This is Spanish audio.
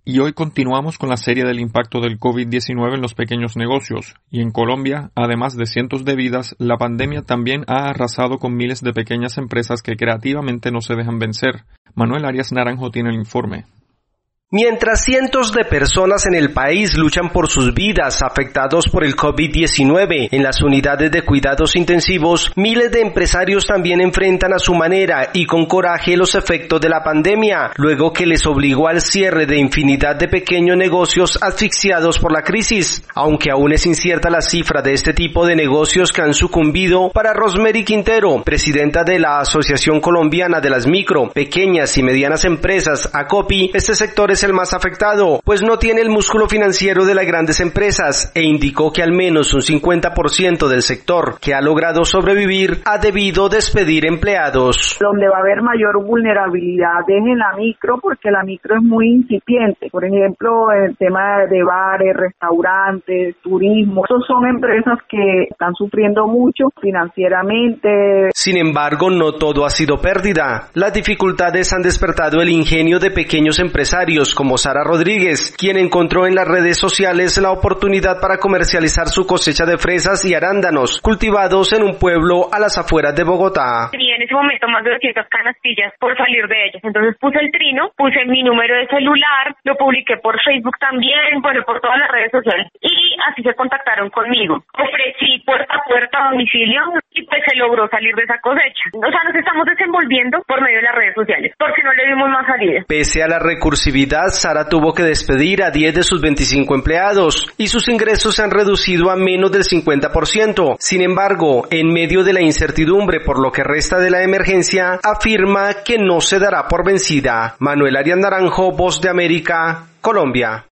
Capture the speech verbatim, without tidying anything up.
Y hoy continuamos con la serie del impacto del COVID diecinueve en los pequeños negocios. Y en Colombia, además de cientos de vidas, la pandemia también ha arrasado con miles de pequeñas empresas que creativamente no se dejan vencer. Manuel Arias Naranjo tiene el informe. Mientras cientos de personas en el país luchan por sus vidas afectados por el COVID diecinueve en las unidades de cuidados intensivos, miles de empresarios también enfrentan a su manera y con coraje los efectos de la pandemia, luego que les obligó al cierre de infinidad de pequeños negocios asfixiados por la crisis. Aunque aún es incierta la cifra de este tipo de negocios que han sucumbido, para Rosemary Quintero, presidenta de la Asociación Colombiana de las Micro, Pequeñas y Medianas Empresas, ACOPI, este sector es el más afectado, pues no tiene el músculo financiero de las grandes empresas, e indicó que al menos un cincuenta por ciento del sector que ha logrado sobrevivir ha debido despedir empleados. Donde va a haber mayor vulnerabilidad es en la micro, porque la micro es muy incipiente. Por ejemplo, el tema de bares, restaurantes, turismo, esos son empresas que están sufriendo mucho financieramente. Sin embargo, no todo ha sido pérdida. Las dificultades han despertado el ingenio de pequeños empresarios como Sara Rodríguez, quien encontró en las redes sociales la oportunidad para comercializar su cosecha de fresas y arándanos, cultivados en un pueblo a las afueras de Bogotá. Tenía en ese momento más de doscientas canastillas por salir de ellas, entonces puse el trino, puse mi número de celular, lo publiqué por Facebook también, bueno, por todas las redes sociales, y así se contactaron conmigo. Ofrecí puerta a puerta a domicilio y pues se logró salir de esa cosecha. O sea, nos estamos desenvolviendo por medio de las redes sociales, porque no le dimos más salida. Pese a la recursividad, Sara tuvo que despedir a diez de sus veinticinco empleados y sus ingresos se han reducido a menos del cincuenta por ciento. Sin embargo, en medio de la incertidumbre por lo que resta de la emergencia, afirma que no se dará por vencida. Manuel Arias Naranjo, Voz de América, Colombia.